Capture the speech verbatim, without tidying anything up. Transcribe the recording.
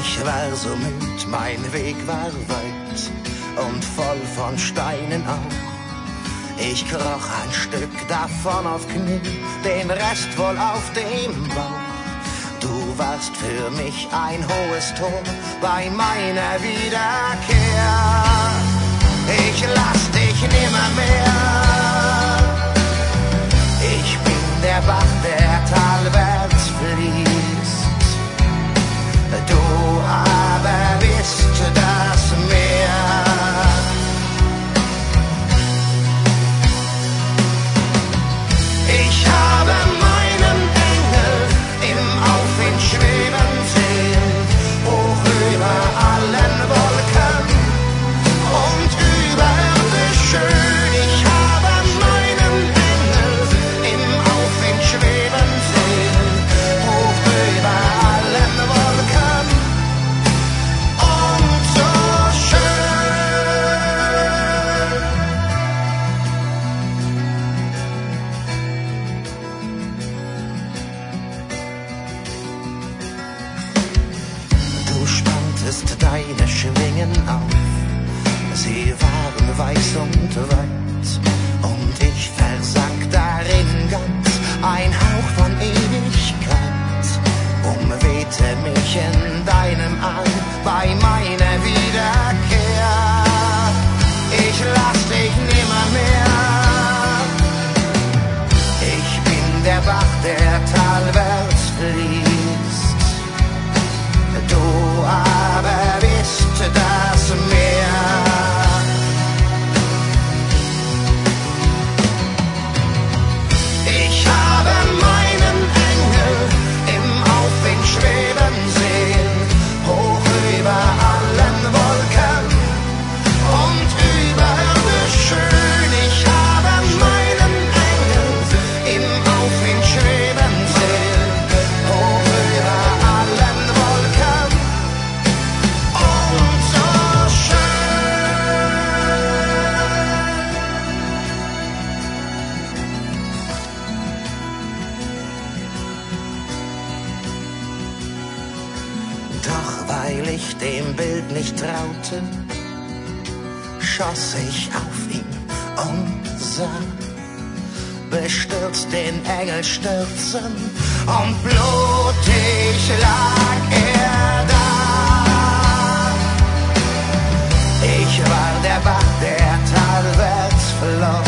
Ich war so müd, mein Weg war weit und voll von Steinen auch. Ich kroch ein Stück davon auf Knie, den Rest wohl auf dem Bauch. Du warst für mich ein hohes Tor bei meiner Wiederkehr. Ich lass dich nimmer mehr. Ich bin der Bach, der talwärts fließt. Du aber bist das Meer. Ich habe meinen Engel im Aufwind schweben sehen, hoch über allen Wolken und überirdisch schön. Ich habe meinen Engel im Aufwind schweben sehen, hoch über allen Wolken und so schön. Du spanntest deine Schwingen auf, sie waren weiß und weit, und ich versank darin ganz, ein Hauch von Ewigkeit umwehte mich in deinem Arm bei meiner Wiederkehr. Ich lass dich nimmer mehr. Ich bin der Bach, der talwärts fließt. Du aber bist das Meer. Ich habe meinen Engel im Aufwind schweben sehen, hoch über allen Wolken und überirdisch schön. Ich habe meinen Engel im Aufwind schweben sehen, hoch über allen Wolken und so schön. Doch weil ich dem Bild nicht traute, schoss ich auf ihn und sah bestürzt den Engel stürzen, und blutig lag er da. Ich war der Bach, der talwärts floss.